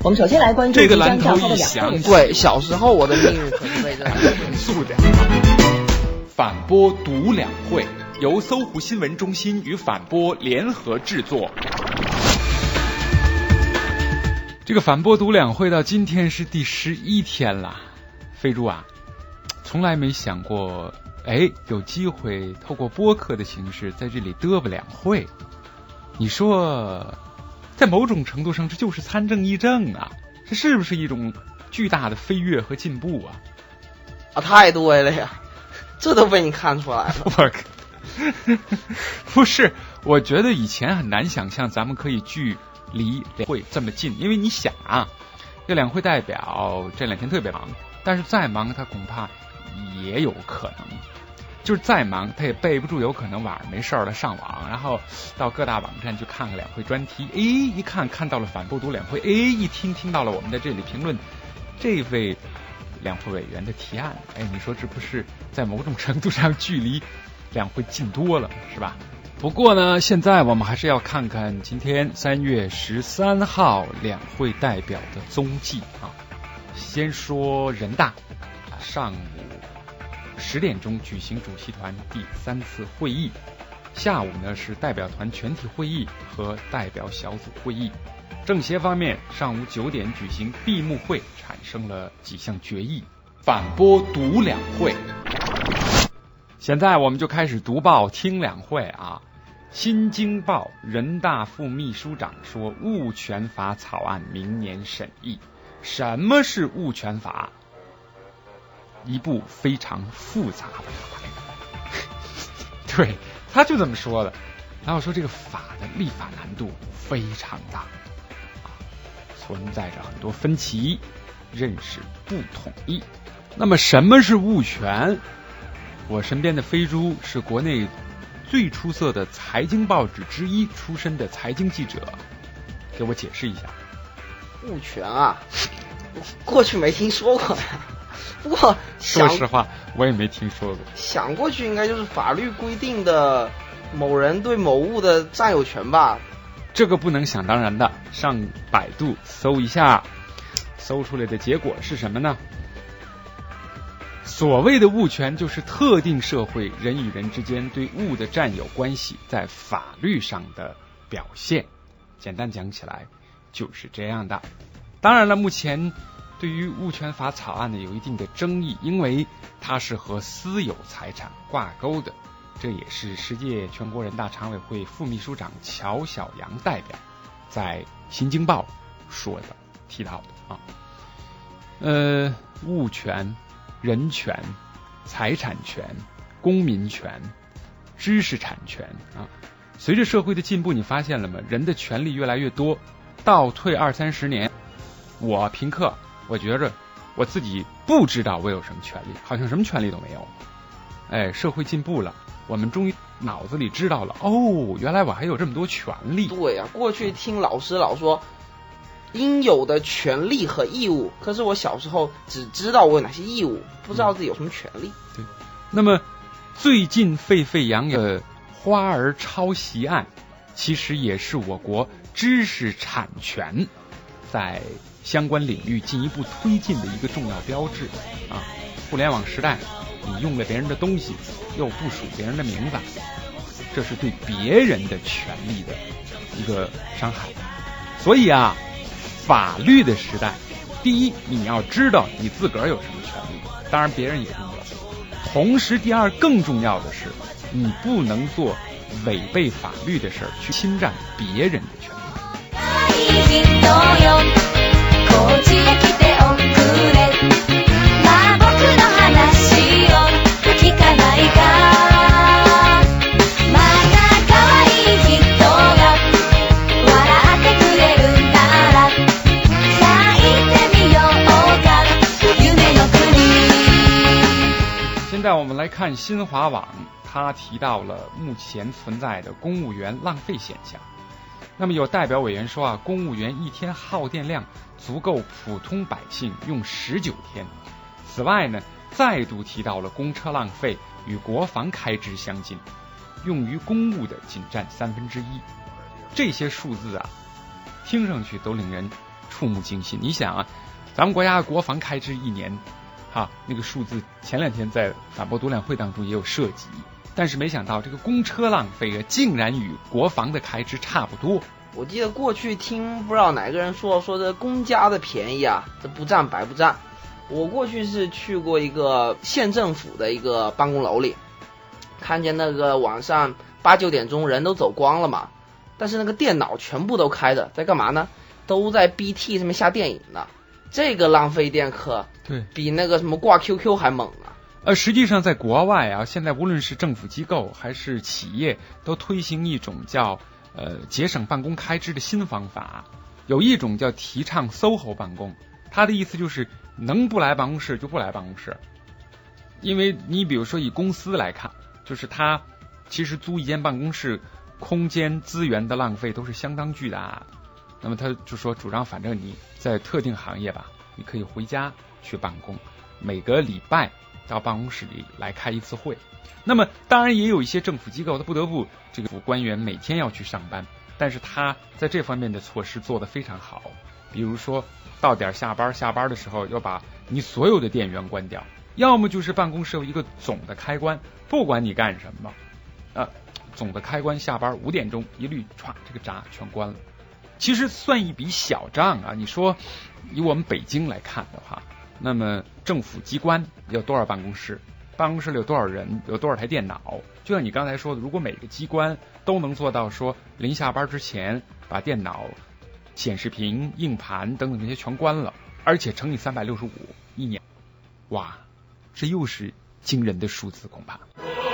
我们首先来关注这个即将蓝头召开的一响， 两会。 对，小时候我的命运可是被这严肃点。反播读两会，由搜狐新闻中心与反播联合制作。这个反播读两会到今天是第11天了，飞猪啊，从来没想过，有机会透过播客的形式在这里嘚啵两会。你说，在某种程度上，这就是参政议政啊，这是不是一种巨大的飞跃和进步啊？ 啊，太对了呀，这都被你看出来了。 不是，我觉得以前很难想象咱们可以距离两会这么近，因为你想啊，这两会代表这2天特别忙，但是再忙他恐怕也有可能，就是再忙他也备不住，有可能晚上没事了上网，然后到各大网站去看个两会专题，一看到了反播读两会，一听到了我们在这里评论这位两会委员的提案，你说这不是在某种程度上距离两会近多了，是吧？不过呢，现在我们还是要看看今天3月13号两会代表的踪迹啊。先说人大，上午10点钟举行主席团第3次会议，下午呢是代表团全体会议和代表小组会议。政协方面，上午9点举行闭幕会，产生了几项决议。反播读两会。现在我们就开始读报听两会啊。新京报人大副秘书长说，物权法草案明年审议。什么是物权法？一部非常复杂的法。对，他就这么说的。然后说这个法的立法难度非常大，存在着很多分歧，认识不统一。那么什么是物权？我身边的飞猪是国内最出色的财经报纸之一出身的财经记者，给我解释一下。 物权啊，过去没听说过呀。不过说实话，我也没听说过。 想过去应该就是法律规定的某人对某物的占有权吧。 这个不能想当然的，上百度搜一下，搜出来的结果是什么呢？所谓的物权就是特定社会人与人之间对物的占有关系在法律上的表现。简单讲起来就是这样的。当然了，目前对于物权法草案呢有一定的争议，因为它是和私有财产挂钩的。这也是10届全国人大常委会副秘书长乔晓阳代表在新京报说的提到的啊。物权、人权、财产权、公民权、知识产权啊，随着社会的进步，你发现了吗？人的权利越来越多。倒退20-30年，我评课，我觉着我自己不知道我有什么权利，好像什么权利都没有。社会进步了，我们终于脑子里知道了，原来我还有这么多权利。 对呀，过去听老师老说应有的权利和义务，可是我小时候只知道我有哪些义务，不知道自己有什么权利。 对，那么最近沸沸扬扬的花儿抄袭案，其实也是我国知识产权在相关领域进一步推进的一个重要标志啊。互联网时代，你用了别人的东西，又不署别人的名字，这是对别人的权利的一个伤害。所以啊，法律的时代，第一，你要知道你自个儿有什么权利，当然别人也重要。同时，第二，更重要的是，你不能做违背法律的事儿，去侵占别人的权利。现在我们来看新华网，他提到了目前存在的公务员浪费现象。那么有代表委员说啊，公务员一天耗电量足够普通百姓用19天。此外呢，再度提到了公车浪费与国防开支相近，用于公务的仅占1/3。这些数字啊， 听上去都令人触目惊心。你想啊，咱们国家的国防开支一年那个数字前2天在反驳独两会当中也有涉及，但是没想到这个公车浪费竟然与国防的开支差不多。 我记得过去听不知道哪个人说这公家的便宜啊，这不占白不占。我过去是去过一个县政府的一个办公楼里，看见那个晚上8、9点钟人都走光了嘛，但是那个电脑全部都开着，在干嘛呢？都在 BT 上面下电影呢。这个浪费电可对比那个什么挂 QQ 还猛啊。 实际上在国外啊，现在无论是政府机构还是企业都推行一种叫节省办公开支的新方法。有一种叫提倡 SOHO 办公，它的意思就是能不来办公室就不来办公室。因为你比如说以公司来看，就是它其实租一间办公室空间资源的浪费都是相当巨大的。那么他就说主张反正你在特定行业吧，你可以回家去办公，每个礼拜到办公室里来开一次会。那么当然也有一些政府机构他不得不这个官员每天要去上班，但是他在这方面的措施做得非常好。比如说到点下班的时候要把你所有的电源关掉，要么就是办公室有一个总的开关，不管你干什么总的开关下班5点钟一律歘这个闸全关了。其实算一笔小账啊，你说以我们北京来看的话，那么政府机关有多少办公室，办公室里有多少人，有多少台电脑，就像你刚才说的，如果每个机关都能做到说临下班之前把电脑、显示屏、硬盘等等这些全关了，而且乘以365一年，哇，这又是惊人的数字恐怕。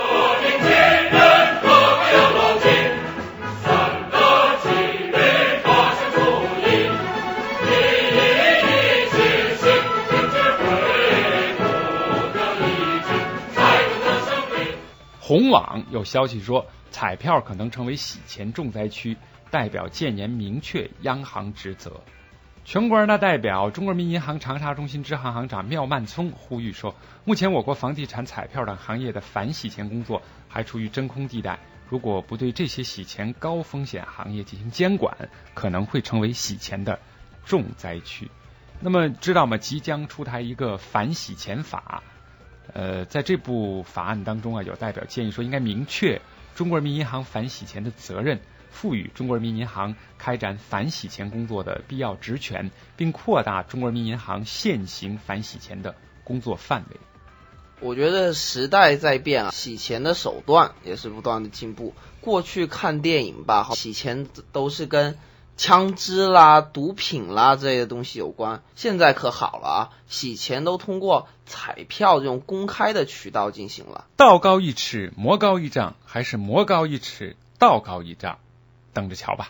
红网有消息说，彩票可能成为洗钱重灾区，代表建言明确央行职责。全国人大代表、中国人民银行长沙中心支行行长廖曼聪呼吁说，目前我国房地产、彩票等行业的反洗钱工作还处于真空地带，如果不对这些洗钱高风险行业进行监管，可能会成为洗钱的重灾区。那么知道吗？即将出台一个反洗钱法。在这部法案当中啊，有代表建议说，应该明确中国人民银行反洗钱的责任，赋予中国人民银行开展反洗钱工作的必要职权，并扩大中国人民银行现行反洗钱的工作范围。 我觉得时代在变啊，洗钱的手段也是不断的进步。过去看电影吧，洗钱都是跟枪支啦、毒品啦这些东西有关，现在可好了啊，洗钱都通过彩票这种公开的渠道进行了。 道高一尺，魔高一丈，还是魔高一尺，道高一丈，等着瞧吧。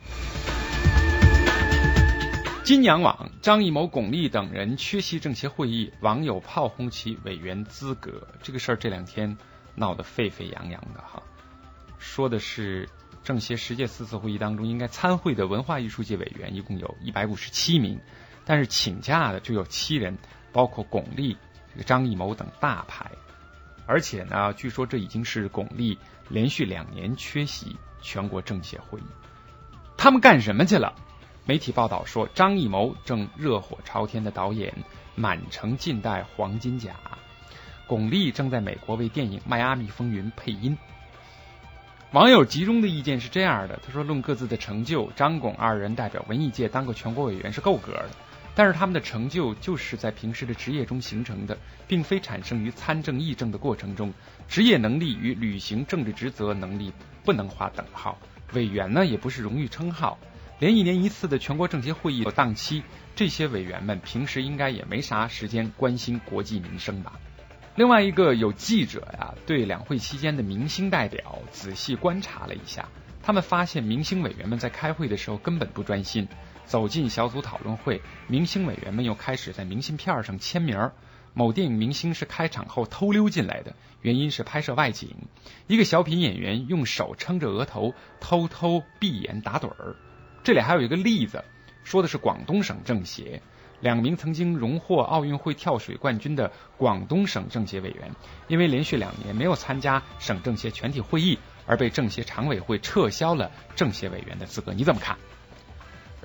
金阳网，张艺谋、巩俐等人缺席政协会议，网友炮轰其委员资格。这个事儿这2天闹得沸沸扬扬的哈，说的是政协10届4次会议当中应该参会的文化艺术界委员一共有157名，但是请假的就有7人，包括巩俐、张艺谋等大牌。而且呢，据说这已经是巩俐连续2年缺席全国政协会议。他们干什么去了？媒体报道说，张艺谋正热火朝天的导演《满城尽带黄金甲》，巩俐正在美国为电影《迈阿密风云》配音。网友集中的意见是这样的，他说，论各自的成就，张巩2人代表文艺界当个全国委员是够格的，但是他们的成就就是在平时的职业中形成的，并非产生于参政议政的过程中，职业能力与履行政治职责能力不能划等号。委员呢，也不是荣誉称号，连1年1次的全国政协会议有档期，这些委员们平时应该也没啥时间关心国计民生吧。另外一个有记者对两会期间的明星代表仔细观察了一下，他们发现明星委员们在开会的时候根本不专心，走进小组讨论会，明星委员们又开始在明信片上签名。某电影明星是开场后偷溜进来的，原因是拍摄外景。一个小品演员用手撑着额头偷偷闭眼打盹儿。这里还有一个例子，说的是广东省政协2名曾经荣获奥运会跳水冠军的广东省政协委员，因为连续2年没有参加省政协全体会议，而被政协常委会撤销了政协委员的资格。你怎么看？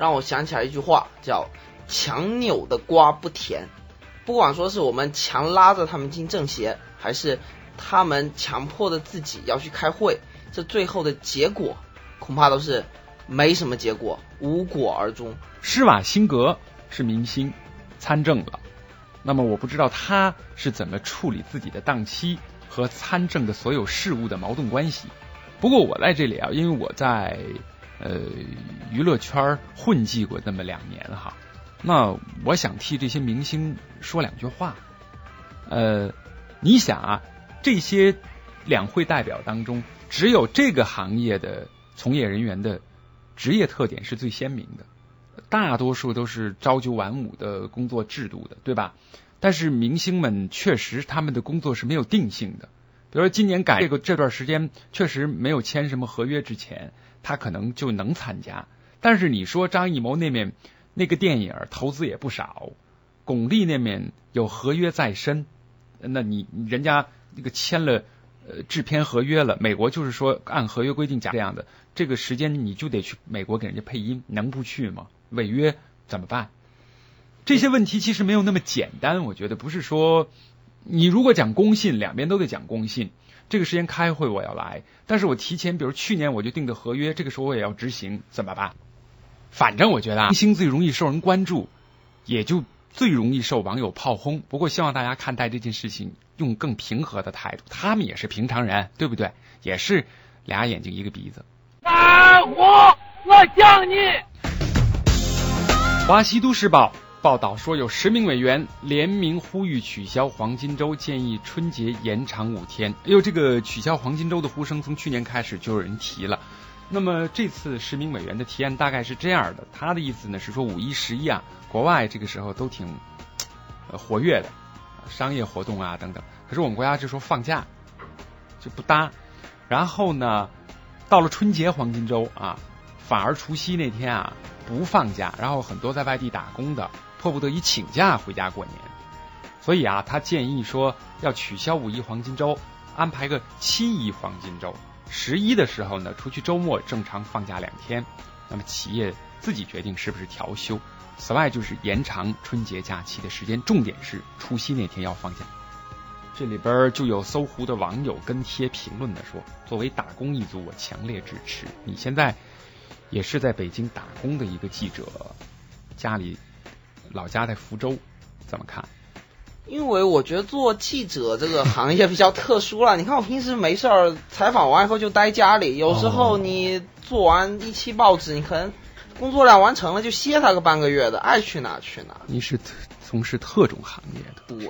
让我想起来一句话，叫强扭的瓜不甜。不管说是我们强拉着他们进政协，还是他们强迫着自己要去开会，这最后的结果恐怕都是没什么结果，无果而终。 施瓦辛格是明星，参政了，那么我不知道他是怎么处理自己的档期和参政的所有事务的矛盾关系。不过我在这里啊，因为我在娱乐圈混迹过那么2年哈，那我想替这些明星说2句话。你想啊，这些两会代表当中，只有这个行业的从业人员的职业特点是最鲜明的，大多数都是朝九晚5的工作制度的，对吧？但是明星们确实他们的工作是没有定性的，比如说今年这段时间确实没有签什么合约之前，他可能就能参加。但是你说张艺谋那面那个电影投资也不少，巩俐那面有合约在身，那人家那个签了制片合约了，美国就是说按合约规定这样的，这个时间你就得去美国给人家配音，能不去吗？违约怎么办？这些问题其实没有那么简单，我觉得不是说你如果讲公信，两边都得讲公信。这个时间开会我要来，但是我提前，比如去年我就定的合约，这个时候我也要执行，怎么办？反正我觉得明星最容易受人关注，也就最容易受网友炮轰。不过希望大家看待这件事情用更平和的态度，他们也是平常人，对不对？也是俩眼睛一个鼻子。 我想你。 华西都市报报道说，有10名委员联名呼吁取消黄金周，建议春节延长5天。这个取消黄金周的呼声从去年开始就有人提了。那么这次10名委员的提案大概是这样的，他的意思呢是说5、1、11啊，国外这个时候都挺活跃的，商业活动啊等等。可是我们国家这时候放假就不搭，然后呢，到了春节黄金周啊，反而除夕那天啊不放假，然后很多在外地打工的迫不得已请假回家过年。所以啊，他建议说要取消5一黄金周，安排个7一黄金周，11的时候呢，除去周末正常放假2天，那么企业自己决定是不是调休。此外就是延长春节假期的时间，重点是除夕那天要放假。这里边就有搜狐的网友跟帖评论的说，作为打工一族，我强烈支持。你现在也是在北京打工的一个记者，老家在福州，怎么看？ 因为我觉得做记者这个行业比较特殊了。你看我平时没事儿采访完以后就待家里，有时候你做完1期报纸，你可能工作量完成了就歇他个半个月的，爱去哪去哪。 你是从事特种行业的？ 对。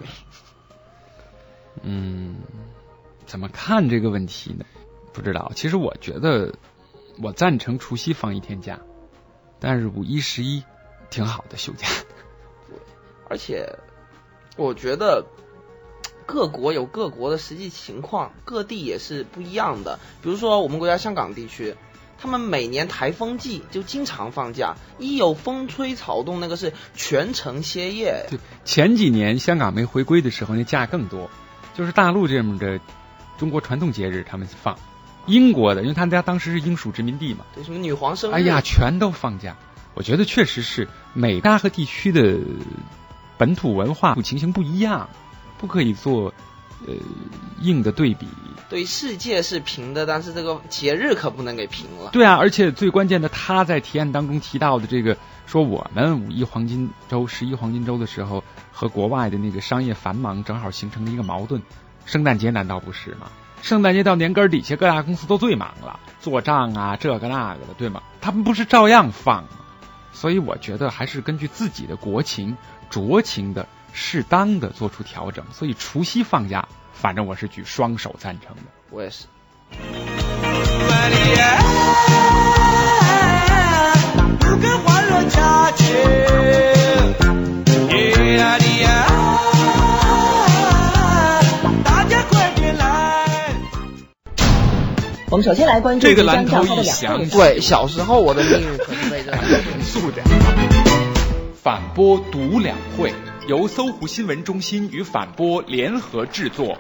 怎么看这个问题呢？不知道。其实我觉得我赞成除夕放1天假，但是5、1、11挺好的休假。 对，而且我觉得各国有各国的实际情况，各地也是不一样的。比如说我们国家香港地区，他们每年台风季就经常放假，一有风吹草动，那个是全城歇业。 对，前几年香港没回归的时候，那假更多。就是大陆这么的中国传统节日他们放，英国的，因为他们家当时是英属殖民地嘛， 对，什么女皇生日， 哎呀，全都放假。我觉得确实是每家和地区的本土文化情形不一样，不可以做硬的对比。 对，世界是平的，但是这个节日可不能给平了。 对啊，而且最关键的，他在提案当中提到的这个，说我们5一黄金周、11黄金周的时候，和国外的那个商业繁忙正好形成了一个矛盾。圣诞节难道不是吗？圣诞节到年根底下，各大公司都最忙了，做账啊，这个那个的，对吗？他们不是照样放吗？所以我觉得还是根据自己的国情、酌情的、适当的做出调整。所以除夕放假，反正我是举双手赞成的。 我也是。 我们首先来关注这个蓝头一响， 对，小时候我的命运可是被这严肃点。反播读两会，由搜狐新闻中心与反播联合制作。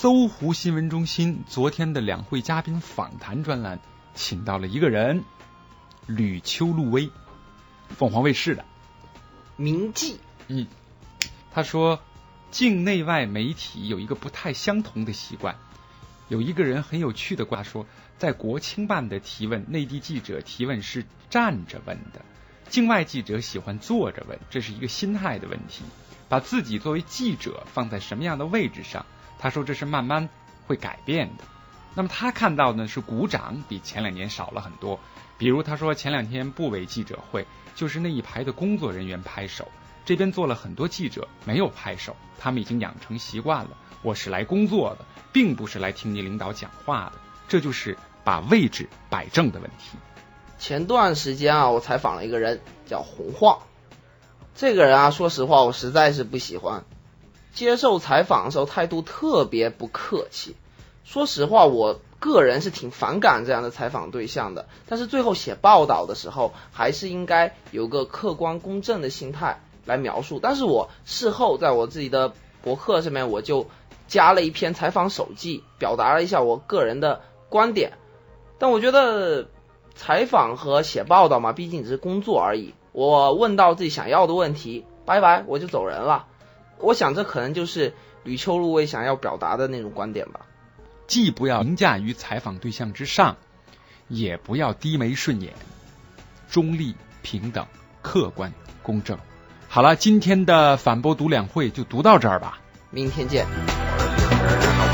搜狐新闻中心昨天的两会嘉宾访谈专栏请到了一个人，吕秋露薇，凤凰卫视的铭记。 他说境内外媒体有一个不太相同的习惯，有一个人很有趣的话说，在国青办的提问，内地记者提问是站着问的，境外记者喜欢坐着问，这是一个心态的问题，把自己作为记者放在什么样的位置上，他说这是慢慢会改变的。那么他看到呢是鼓掌比前2年少了很多，比如他说前2天部委记者会，就是那一排的工作人员拍手，这边做了很多记者没有拍手，他们已经养成习惯了，我是来工作的，并不是来听你领导讲话的，这就是把位置摆正的问题。 前段时间啊，我采访了一个人叫洪晃，这个人啊，说实话我实在是不喜欢，接受采访的时候态度特别不客气。说实话，我个人是挺反感这样的采访对象的，但是最后写报道的时候还是应该有个客观公正的心态来描述。但是我事后在我自己的博客上面，我就加了一篇采访手记，表达了一下我个人的观点。但我觉得采访和写报道嘛，毕竟只是工作而已，我问到自己想要的问题，拜拜，我就走人了。我想这可能就是吕秋露薇想要表达的那种观点吧。 既不要凌驾于采访对象之上，也不要低眉顺眼，中立、平等、客观、公正。好了，今天的反播读两会就读到这儿吧， 明天见。